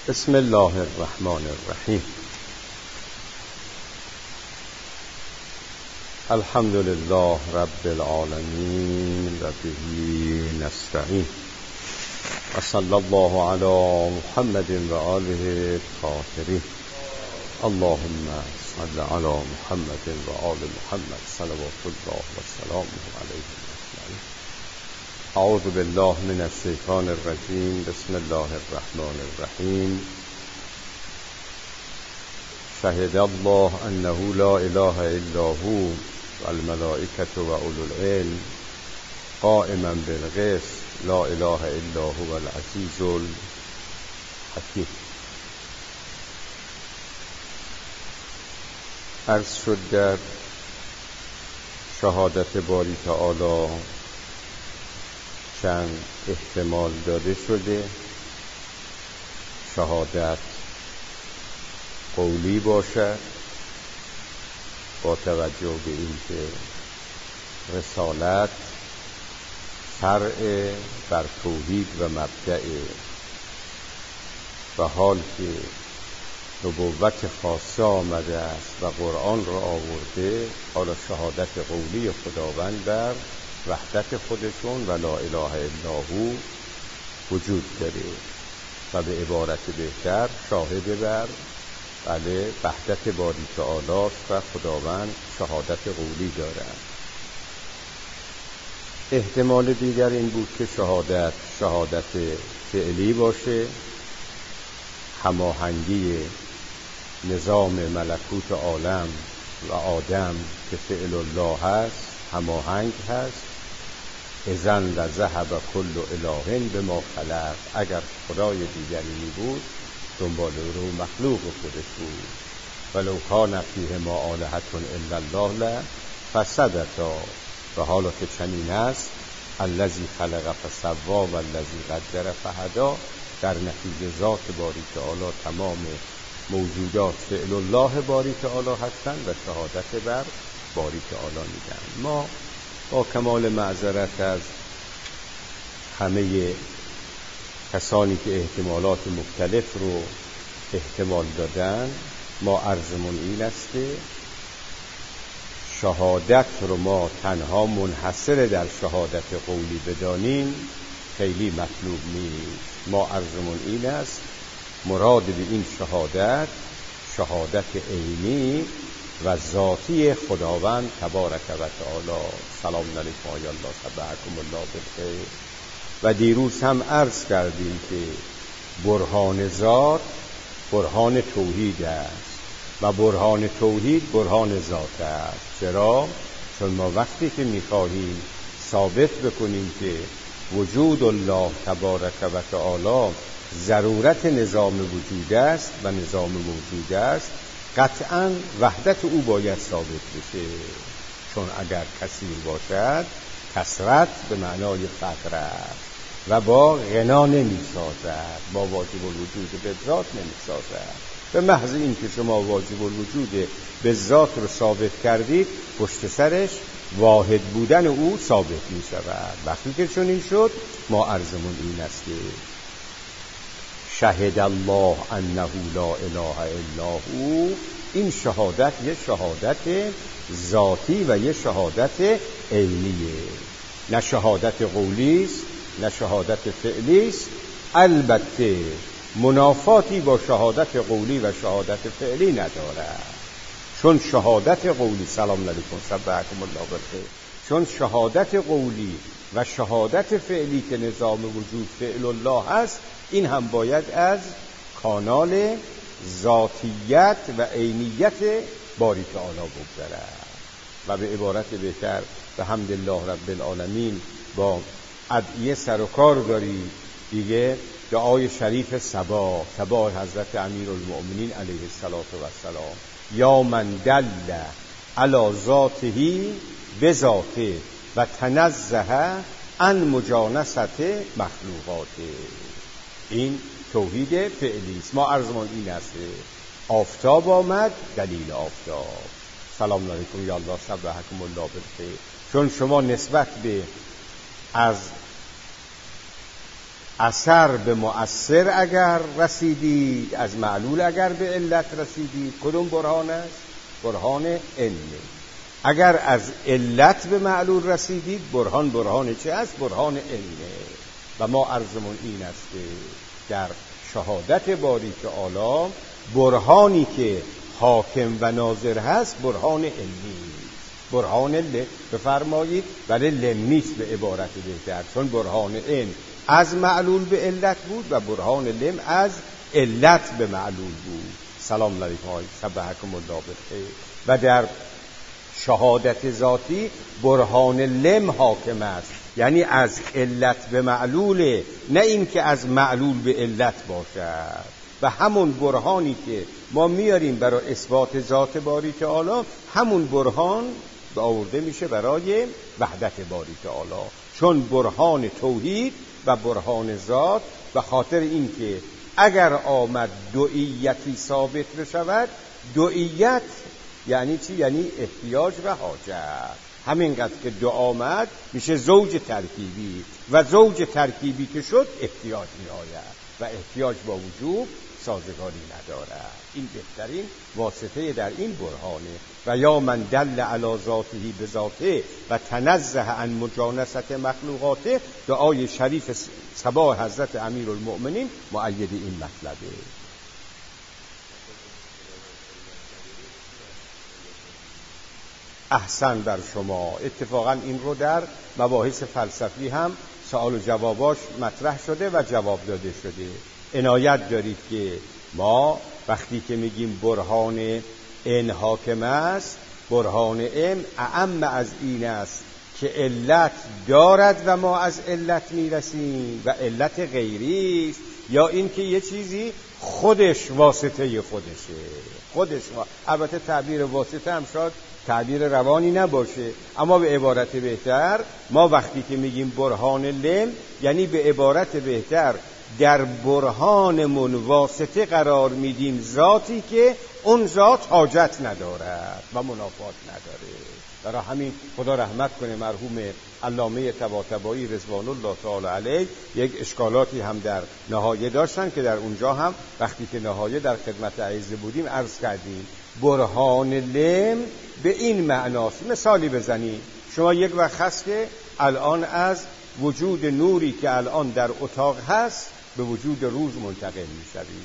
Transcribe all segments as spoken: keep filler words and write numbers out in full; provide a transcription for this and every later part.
بسم الله الرحمن الرحیم. الحمد لله رب العالمین و به نستعین و صلی الله علی محمد و آله الطاهرین. اللهم صل علی محمد و آل محمد صلوات الله و سلامه علیه اجمعین. اعوذ بالله من الشیطان الرجیم. بسم الله الرحمن الرحیم. شهد الله انه لا اله الا هو والملائکة و اولو العلم قائما بالقسط لا اله الا هو العزیز الحکیم. عرض شد در شهادت باری تعالی چند احتمال داده شده. شهادت قولی باشد با توجه به اینکه رسالت فرع بر توحید و مبدأ و حال که نبوت خاصه آمده است و قرآن را آورده، حالا شهادت قولی خداوند بر وحدت خودشون و لا اله الا هو وجود داره و به عبارت بهتر شاهد بر بله وحدت باری تعالی و خداوند شهادت قولی دارند. احتمال دیگر این بود که شهادت شهادت فعلی باشه، هماهنگی نظام ملکوت عالم و آدم که فعل الله هست هماهنگ هست. اذن لذهب کل اله بما خلق، اگر خدای دیگری می بود دنبال رو مخلوق خودش بود. ولو کان فیهما آلهة الا الله لفسدتا. و حالا که چنین است، الذی خلق فسوا و الذی قدر فهدا، در نتیجه ذات باری تعالی تمام موجودات فعل الله باری تعالی هستند و شهادت بر باری تعالی میدن. ما با کمال معذرت از همه کسانی که احتمالات مختلف رو احتمال دادن، ما عرضمون این است که شهادت رو ما تنها منحصر در شهادت قولی بدانیم خیلی مطلوب نیست. ما عرضمون این است مراد به این شهادت شهادت عینی و ذاتی خداوند تبارک و تعالی. سلام علیکم آیا الله تبارکم الله بالخیر. و دیروز هم عرض کردیم که برهان ذات برهان توحید است و برهان توحید برهان ذات است. چرا؟ چون ما وقتی که می‌خواهیم ثابت بکنیم که وجود الله تبارک و تعالی ضرورت نظام وجود است و نظام موجود است، قطعاً وحدت او باید ثابت بشه. چون اگر کثیر باشد کثرت به معنای فقر است و با غنا نمی سازد، با واجب الوجود به ذات نمی سازد. به محض این که شما واجب الوجود به ذات رو ثابت کردید، پشت سرش واحد بودن او ثابت می شود. وقتی که چنین شد، ما عرضمون این است که شهد الله انه لا اله الا هو، این شهادت یه شهادت ذاتی و یه شهادت عینیه، نه شهادت قولی است نه شهادت فعلی است. البته منافاتی با شهادت قولی و شهادت فعلی ندارد، چون شهادت قولی سلام علیکم سبحکم الله بالخیر، چون شهادت قولی و شهادت فعلی که نظام وجود فعل الله هست، این هم باید از کانال ذاتیت و عینیت باری تعالی بگذرد. و به عبارت بهتر به حمدالله رب العالمین با ادعیه سر و کار دارید دیگه. دعای شریف صبا صبا حضرت امیرالمؤمنین علیه السلام، یا من دل علی ذاته بذاته و تنزه عن مجانست مخلوقاته. این توحید فعلی است. ما عرضمون این است آفتاب آمد دلیل آفتاب. سلام علیکم یا الله سبحکم الله بالخیر. چون شما نسبت به از اثر به مؤثر اگر رسیدید، از معلول اگر به علت رسیدید، کدوم برهان است؟ برهان علم. اگر از علت به معلول رسیدید، برهان برهان چه است؟ برهان علمه. و ما عرضمون این است که در شهادت باریک تعالی برهانی که حاکم و ناظر هست برهان علمی، برهان علم بفرمایید، ولی لم نیست به عبارت بهتر، چون برهان علم از معلول به علت بود و برهان لم از علت به معلول بود. سلام علیکم های صبحکم الله بخیر. و در شهادت ذاتی برهان لم حاکم است، یعنی از علت به معلوله، نه این که از معلول به علت باشد. و همون برهانی که ما میاریم برای اثبات ذات باری تعالی، همون برهان آورده میشه برای وحدت باری تعالی، چون برهان توحید و برهان ذات، به خاطر این که اگر آمد دوئیتی ثابت بشود، دوئیت یعنی چی؟ یعنی احتیاج و حاجت. همینقدر که دو آمد میشه زوج ترکیبی، و زوج ترکیبی که شد احتیاج می آید، و احتیاج با وجوب سازگاری ندارد. این بهترین واسطه در این برهانه. و یا من دل علی ذاته بذاته و تنزه عن مجانست مخلوقاته، دعای شریف صباح حضرت امیرالمؤمنین مؤید این مطلبه. احسن بر شما. اتفاقا این رو در مباحث فلسفی هم سوال و جواباش مطرح شده و جواب داده شده. عنایت دارید که ما وقتی که میگیم برهان این حاکم است، برهان این اعم از این است که علت دارد و ما از علت میرسیم و علت غیری است، یا این که یه چیزی خودش واسطه خودشه، خودش وا... البته تعبیر واسطه هم شاید تعبیر روانی نباشه، اما به عبارت بهتر ما وقتی که میگیم برهان لم، یعنی به عبارت بهتر در برهانمون واسطه قرار میدیم ذاتی که اون ذات حاجت ندارد و منافات نداره. برای همین خدا رحمت کنه مرحوم علامه طباطبایی رضوان الله تعالی علیه یک اشکالاتی هم در نهایه داشتن که در اونجا هم وقتی که نهایه در خدمت عیزه بودیم عرض کردیم برهان لم به این معناست. مثالی بزنید، شما یک وقت هست که الان از وجود نوری که الان در اتاق هست به وجود روز منتقل می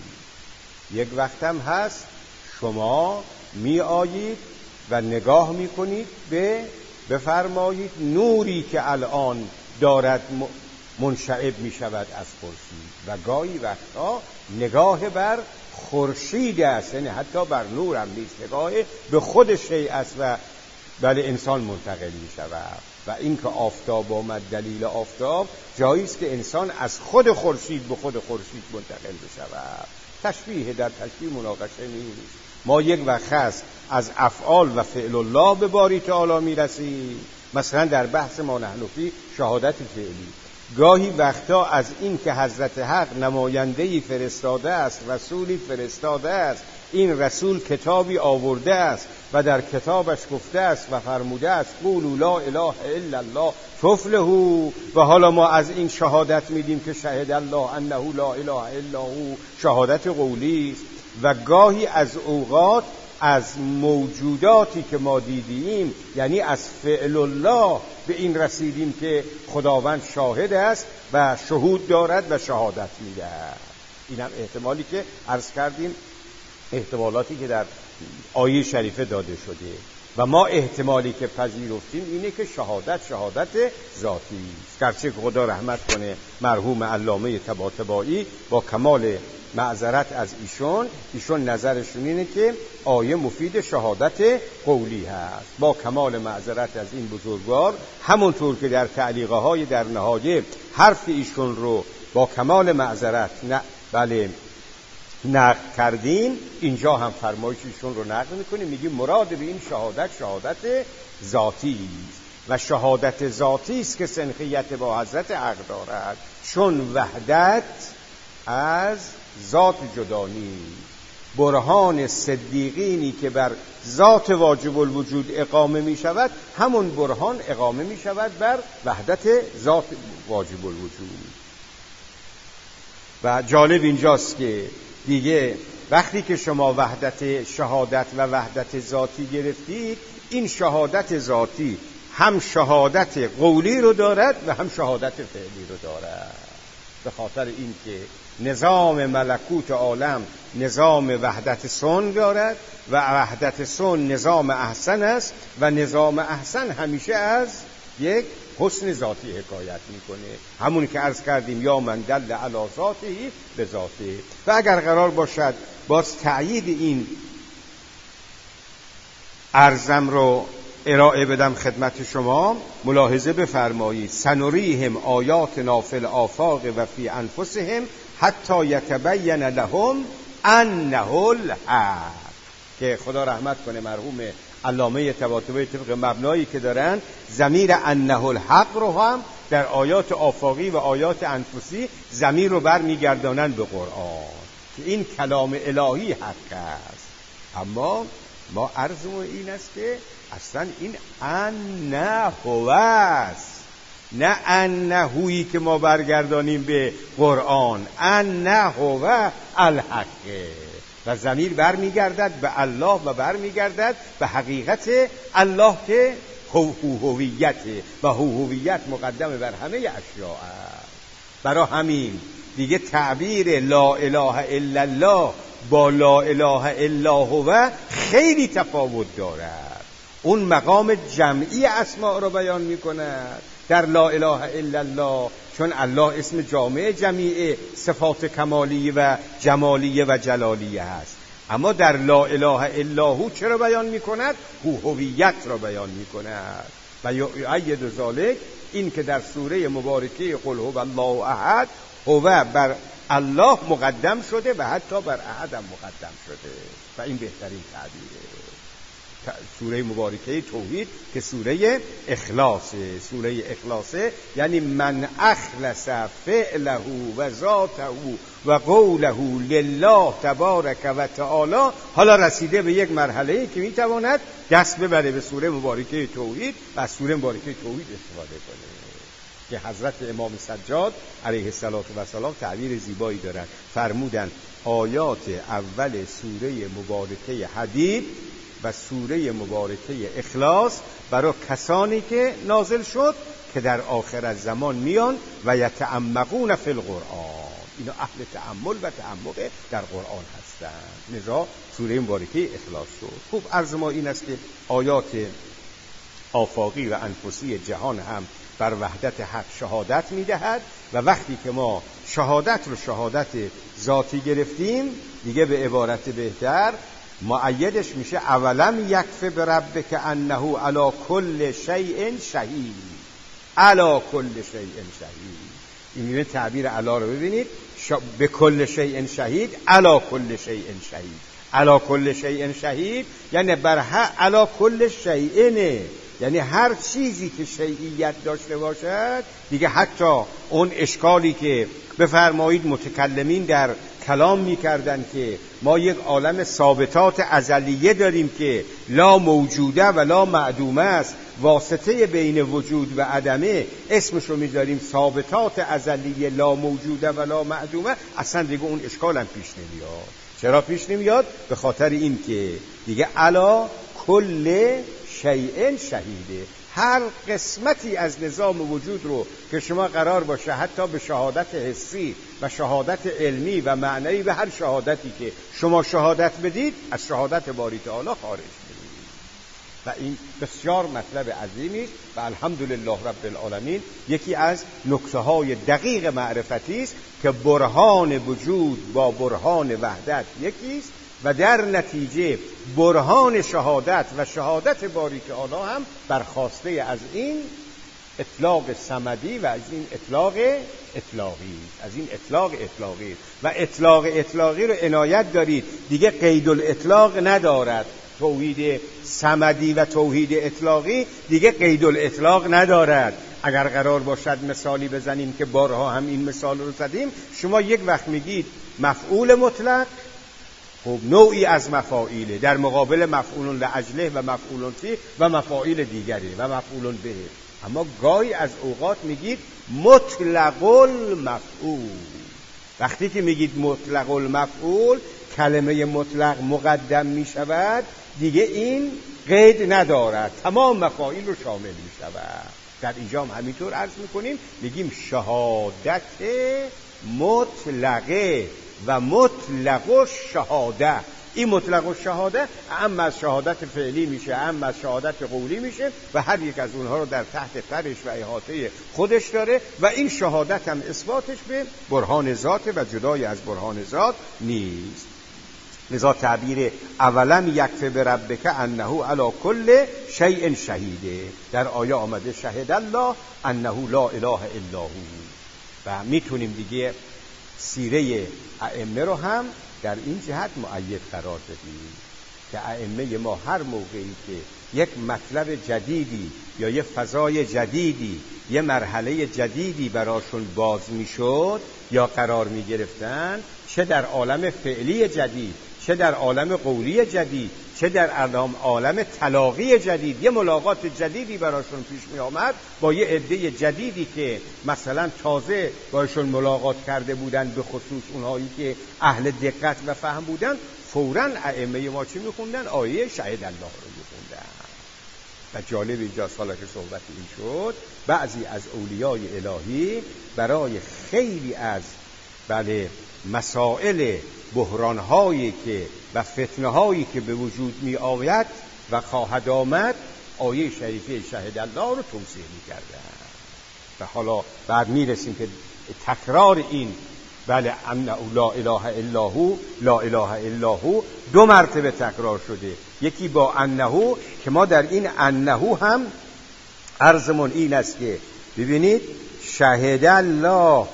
شوید. یک وقت هم هست شما می آیید و نگاه می کنید به بفرمایید نوری که الان دارد منشعب می شود از خورشید، و گاهی وقتا نگاه بر خورشید است، یعنی حتی بر نور هم نیست، نگاه به خود شیء است و بله انسان منتقل می شود. و این که آفتاب آمد دلیل آفتاب، جایی است که انسان از خود خورشید به خود خورشید منتقل بشود. تشبیه در تشبیه مناقشه نیست. ما یک وقت هست از افعال و فعل الله به باری تعالی می رسیم، مثلا در بحث ما نحن فی شهادت فعلی، گاهی وقتا از این که حضرت حق نمایندهی فرستاده است، رسولی فرستاده است، این رسول کتابی آورده است و در کتابش گفته است و فرموده است قولوا لا اله الا الله تفلحوا، و حالا ما از این شهادت میدیم که شهد الله انه لا اله الا هو، شهادت قولی است. و گاهی از اوقات از موجوداتی که ما دیدیم، یعنی از فعل الله، به این رسیدیم که خداوند شاهد است و شهود دارد و شهادت میدهد. این هم احتمالی که عرض کردیم، احتمالاتی که در آیه شریفه داده شده. و ما احتمالی که پذیرفتیم اینه که شهادت شهادت ذاتی است. گرچه خدا رحمت کنه مرحوم علامه طباطبایی با کمال معذرت از ایشون، ایشون نظرشون اینه که آیه مفید شهادت قولی هست. با کمال معذرت از این بزرگوار، همونطور که در تعلیقه های در نهایه حرف ایشون رو با کمال معذرت نه بله نقل کردیم، اینجا هم فرمایش ایشون رو نقل میکنیم، میگیم مراد به این شهادت شهادت ذاتی است و شهادت ذاتی است که سنخیت با حضرت حق دارد، چون وحدت از ذات جدا نیست. برهان صدیقینی که بر ذات واجب الوجود اقامه می شود، همون برهان اقامه می شود بر وحدت ذات واجب الوجود. و جالب اینجاست که دیگه وقتی که شما وحدت شهادت و وحدت ذاتی گرفتید، این شهادت ذاتی هم شهادت قولی رو دارد و هم شهادت فعلی رو دارد. به خاطر این که نظام ملکوت عالم نظام وحدت صنع دارد و وحدت صنع نظام احسن است و نظام احسن همیشه از یک حسن ذاتی حکایت میکنه، همون که عرض کردیم یا من دل علی ذاته به ذاته. و اگر قرار باشد باز تأیید این عرضم رو ارائه بدم خدمت شما، ملاحظه بفرمایید: سنریهم آیاتنا فی الآفاق و فی انفسهم حتی یتبین لهم انه الحق. که خدا رحمت کنه مرحوم علامه طباطبایی طبق مبنایی که دارن، ضمیر انه الحق رو هم در آیات آفاقی و آیات انفسی ضمیر رو برمیگردانن به قرآن که این کلام الهی حق است. اما ما عرضمون این است که اصلا این انه هو است، نه انهویی که ما برگردانیم به قرآن، انه هو الحقه و ضمیر برمیگردد به الله و برمیگردد به حقیقت الله که هویته و هویت مقدم بر همه اشیاء است. برای همین دیگه تعبیر لا اله الا الله با لا اله الا هو خیلی تفاوت دارد. اون مقام جمعی اسماء رو بیان میکند در لا اله الا الله، چون الله اسم جامع جمیع صفات کمالیه و جمالیه و جلالیه هست. اما در لا اله الا هو چرا بیان میکند؟ هو هویت را بیان میکند. و یؤید ذلک، این که در سوره مبارکه قل هو الله احد، هو بر الله مقدم شده و حتی بر احد هم مقدم شده و این بهترین تعبیره. سوره مبارکه توحید که سوره اخلاصه، سوره اخلاصه یعنی من اخلص فعله و ذاته و قوله لله تبارک و تعالی، حالا رسیده به یک مرحله که میتواند دست ببره به سوره مبارکه توحید و از سوره مبارکه توحید استفاده کنه که حضرت امام سجاد علیه السلام تعبیر زیبایی دارند. فرمودند آیات اول سوره مبارکه حدید و سوره مبارکه اخلاص برای کسانی که نازل شد که در آخر از زمان میان و یتعمقون فی القرآن، اینا اهل تأمل و تعمق در قرآن هستند، لذا سوره مبارکه اخلاص شد. خوب، عرض ما این است که آیات آفاقی و انفسی جهان هم بر وحدت حق شهادت میدهد و وقتی که ما شهادت رو شهادت ذاتی گرفتیم، دیگه به عبارت بهتر معیدش میشه اولم یکفی بربک انه علی کل شیء شهید، علی کل شیء شهید. این میبینید تعبیر علا رو ببینید، به کل شیء شهید، علی کل شیء شهید، علی کل شیء شهید یعنی بر علی کل شیء، یعنی هر چیزی که شیعیت داشته باشد. دیگه حتی اون اشکالی که بفرمایید متکلمین در کلام میکردن که ما یک عالم ثابتات ازلیه داریم که لا موجوده و لا معدومه است، واسطه بین وجود و عدمه، اسمشو میذاریم ثابتات ازلیه لا موجوده و لا معدومه، اصلا دیگه اون اشکال هم پیش نمیاد. چرا پیش نمیاد؟ به خاطر این که دیگه علا کل شیء شهیده، هر قسمتی از نظام وجود رو که شما قرار باشه حتی به شهادت حسی و شهادت علمی و معنوی و هر شهادتی که شما شهادت بدید از شهادت باری تعالی خارج بدید و این بسیار مطلب عظیمی است و الحمدلله رب العالمین یکی از نکته‌های دقیق معرفتی است که برهان وجود با برهان وحدت یکی است و در نتیجه برهان شهادت و شهادت باری تعالی هم برخواسته از این اطلاق صمدی و از این اطلاق اطلاقی، از این اطلاق اطلاقی و اطلاق اطلاقی رو عنایت دارید، دیگه قید الاطلاق ندارد. توحید صمدی و توحید اطلاقی دیگه قید الاطلاق ندارد. اگر قرار باشد مثالی بزنیم که بارها هم این مثال رو زدیم، شما یک وقت میگید مفعول مطلق، خب نوعی از مفاعیله در مقابل مفعول لاجله و مفعول فیه و مفاعیل دیگری و مفعول به، اما گاهی از اوقات میگید مطلق المفعول، وقتی که میگید مطلق المفعول، کلمه مطلق مقدم میشود، دیگه این قید ندارد، تمام مفاعیل رو شامل میشود. در اینجا هم همینطور عرض میکنیم، میگیم شهادت مطلقه و مطلق الشهاده. این مطلق الشهاده اما از شهادت فعلی میشه، اما از شهادت قولی میشه و هر یک از اونها رو در تحت فرش و احاطه خودش داره و این شهادت هم اثباتش به برهان ذاته و جدای از برهان ذات نیست. لذا تعبیر اولم یکفی بربک انه علی کل شیء شهیده، در آیه آمده شهد الله انه لا اله الا هو. و میتونیم دیگه سیره ائمه رو هم در این جهت مؤید قرار بدیم که ائمه ما هر موقعی که یک مطلب جدیدی یا یک فضای جدیدی، یه مرحله جدیدی براشون باز میشد یا قرار میگرفتن، چه در عالم فعلی جدید، چه در عالم قولی جدید، چه در عالم تلاقی جدید، یه ملاقات جدیدی براشون پیش می آمد با یه عده جدیدی که مثلا تازه باشون ملاقات کرده بودن، به خصوص اونهایی که اهل دقت و فهم بودن، فوراً ائمه ما چی میخوندن؟ آیه شهد الله رو میخوندن. و جالب اینجاست حالا که صحبت این شد، بعضی از اولیای الهی برای خیلی از بله مسائل بحران‌هایی که و فتنه‌هایی که به وجود می آید و خواهد آمد، آیه شریفه شهد الله رو توصیح می‌کردن. و حالا بعد می‌رسیم که تکرار این بله انه لا اله الا هو، لا اله الا هو دو مرتبه تکرار شده، یکی با انه که ما در این انه هم عرضمون این است که ببینید شهد الله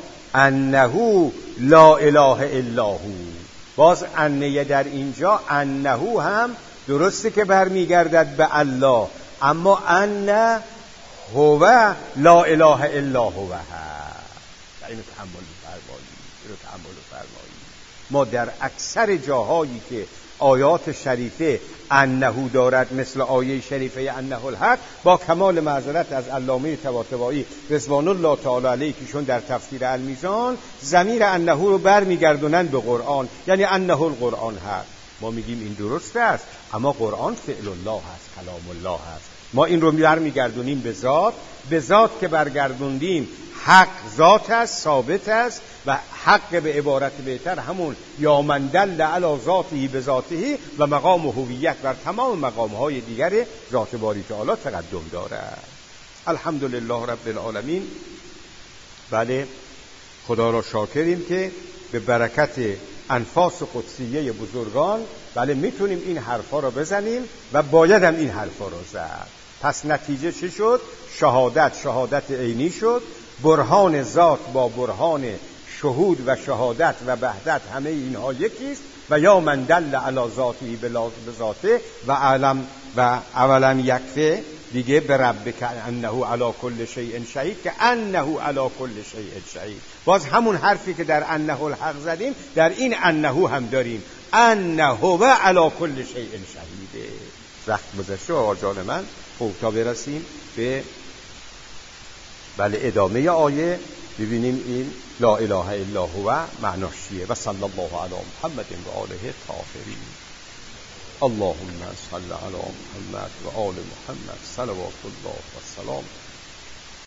انه لا اله الا هو، باز انه در اینجا انه هم درسته که برمیگردد به الله، اما انه هو لا اله الا هو هست. اینو تأمل فرمایید، اینو تأمل فرمایید. ما در اکثر جاهایی که آیات شریفه انه دارد، مثل آیه شریفه انه الحق، با کمال معذرت از علامه طباطبایی رضوان الله تعالی علیه که شون در تفسیر المیزان ضمیر انه رو برمیگردونن به قرآن، یعنی انه القرآن هست. ما میگیم این درست است، اما قرآن فعل الله هست، کلام الله هست. ما این رو برمیگردونیم به ذات، به ذات که برگردوندیم حق ذات است، ثابت است و حق به عبارت بهتر همون یا من دل علی ذاته به ذاته و مقام هویت بر تمام مقام‌های دیگر ذات باری تعالی تقدم دارد. الحمدلله رب العالمین. بله خدا را شاکریم که به برکت انفاس قدسیه بزرگان بله میتونیم این حرفا رو بزنیم و باید هم این حرفا رو زد. پس نتیجه چی شد؟ شهادت شهادت عینی شد، برهان ذات با برهان شهود و شهادت و وحدت همه اینها یکیست و یا من دل علی ذاته به ذاته و علم و اولم یکفی دیگه به ربک انه علی کل شیء شهید که انه علی کل شیء شهید. باز همون حرفی که در انه الحق زدیم در این انه هم داریم، انه هو علی کل شیء شهیده. وقت گذشته آقایان من، خب تا برسیم به بله ادامه آیه ببینیم این لا اله الا هو معناش چیه. و صلی الله علی محمد و آله الطاهرین. اللهم صل علی محمد و آل محمد صلوات الله و سلام